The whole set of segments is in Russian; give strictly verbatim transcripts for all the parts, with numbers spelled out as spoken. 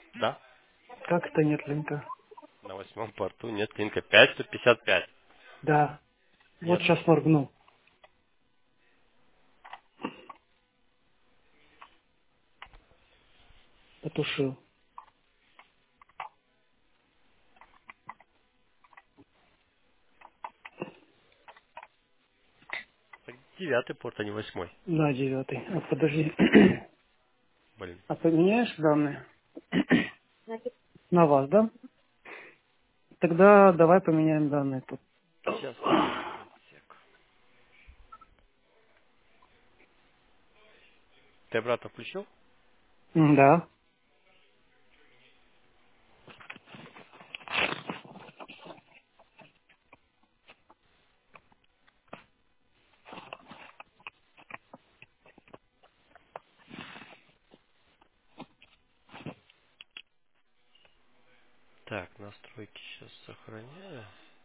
Да. Как это нет линка? На восьмом порту нет линка. пять сто пятьдесят пять. Да. Вот Нет. сейчас моргнул. Потушил. Так девятый порт, а не восьмой. Да, девятый. А подожди. Блин. А поменяешь данные? На вас, да? Тогда давай поменяем данные тут. Сейчас. Сек. Ты обратно включил? М, Да. Так, настройки сейчас сохраняю.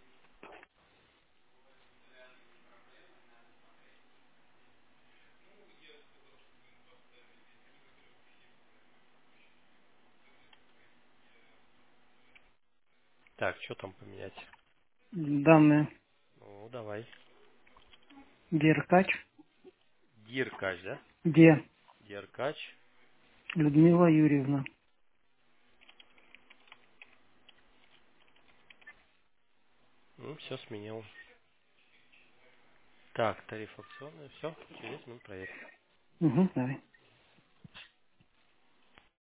Так, что там поменять? Данные. Ну, давай. Деркач. Диркач, да? Где? Диркач. Людмила Юрьевна. Ну, все сменил. Так, тариф акционный. Все, через десять минут проверь. Угу, давай.